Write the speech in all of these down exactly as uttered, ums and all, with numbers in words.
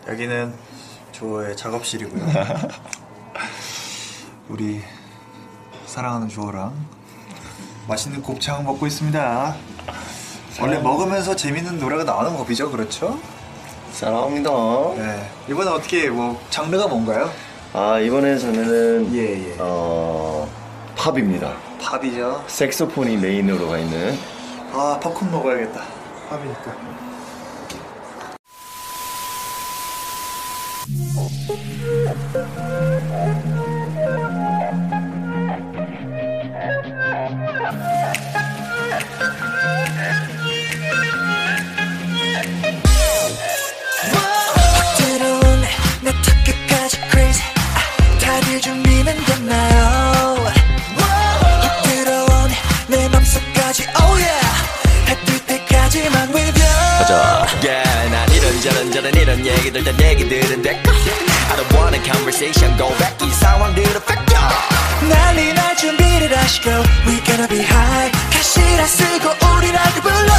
여기는 조어의 작업실이고요. 우리 사랑하는 조어랑 맛있는 곱창 먹고 있습니다. 원래 먹으면서 재밌는 노래가 나오는 법이죠, 그렇죠? 사랑합니다. 네. 이번에 어떻게 뭐 장르가 뭔가요? 아 이번에 장르는 예, 예. 어 팝입니다. 팝이죠. 색소폰이 메인으로 가 있는. 아 팝콘 먹어야겠다. 팝이니까. 저런 이런 얘기들 다 얘기들은 됐고 I don't want a conversation go back 이 상황들은 뺏겨 난리 날 준비를 하시고 We gonna be high 가시라 쓰고 우리라고 불러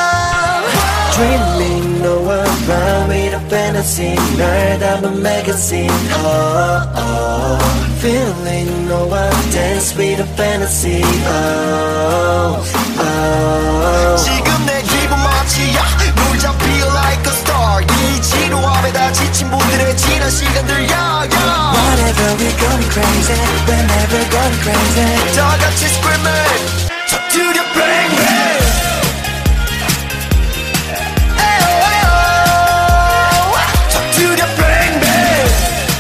Dreaming 너와 round with a fantasy 날 담은 magazine oh, oh. Feeling 너와 dance with a fantasy oh, oh. 지금 내 기분 멋지야 놀자 feel like a star 이 지루함에 다 지친 분들의 지난 시간들 yeah, yeah. Whatever we're going crazy We're never going crazy 다 같이 screaming 터뜨려 bang bang 터뜨려 bang bang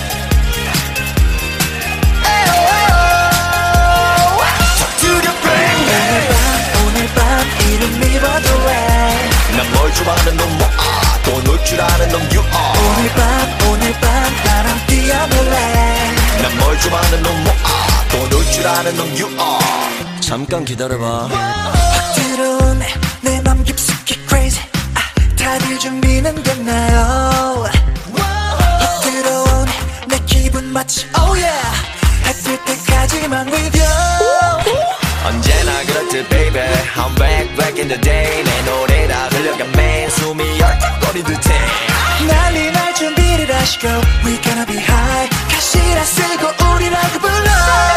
터뜨려 bang bang 오늘 밤 이름 입어도 해 난 뭘 좋아하는 놈 뭐 아 또 놀 줄 아는 놈 you are 오늘 밤 오늘 밤 나랑 뛰어놀래 난 뭘 좋아하는 놈 뭐 아 또 놀 줄 아는 놈 you are 잠깐 기다려봐 확 들어온 내 맘 깊숙이 crazy 아, 다들 준비는 됐나요 확 들어온 내 기분 마치 oh yeah 해뜰 때까지만 with you 언제나 그렇듯 baby I'm back back in the day 내 노래라 흘려간 맨 숨이 헐떡거린 듯해 난리 날 준비를 하시고 We gonna be high 가시라 쓰고 우리라고 불러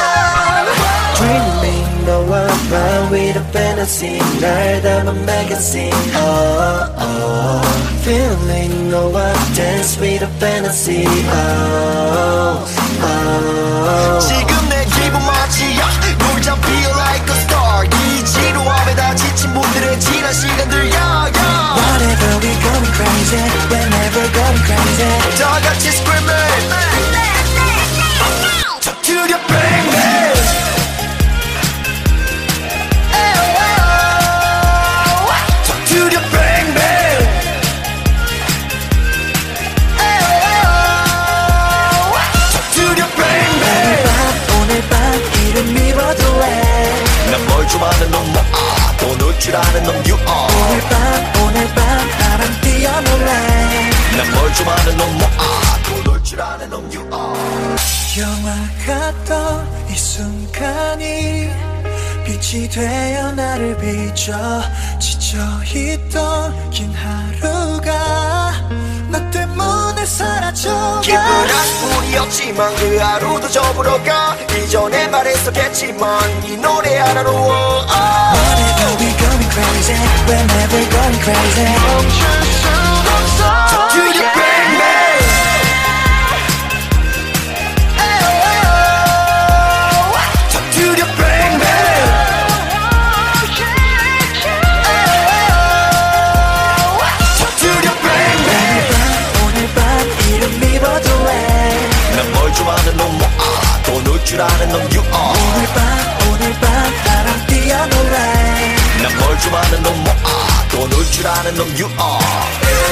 Dreaming 너와 round with a fantasy 날 담은 magazine oh, oh. Feeling 너와 dance with a fantasy oh, oh. 지금 내 기분 멋지야 놀자 feel like a star 이 지루함에 다 지친 분들의 지난 시간들 yeah, yeah. Whatever we going crazy We're never going crazy 다 같이 screaming 터뜨려 bang bang 터뜨려 bang bang 터뜨려 bang bang 오늘 밤 이름 입어도 해 난 뭘 좋아하는 놈 뭐 아 또 놀 줄 아는 놈 you are 오늘 밤 오늘 밤 나랑 뛰어놀래 난 뭘 좋아하는 놈 뭐 아 또 놀 줄 아는 놈 you are 영화 같던 이 순간이 빛이 되어 나를 비춰 지쳐있던 긴 하루가 너 때문에 사라져가 기분은 뿐이었지만 그 하루도 저물어가 이전에 말했었겠지만 이 노래 하나로 oh, oh. Whatever we going crazy We're never going crazy 멈출 수 없어 터뜨려 bang bang 터뜨려 bang bang 터뜨려 bang bang 오늘 밤 이름 입어도 해 난 뭘 좋아하는 놈 뭐 아 또 놀 줄 아는 놈 you are 오늘 밤 오늘 밤 나랑 뛰어놀래 난 뭘 좋아하는 놈 뭐 아 또 놀 줄 아는 놈 you are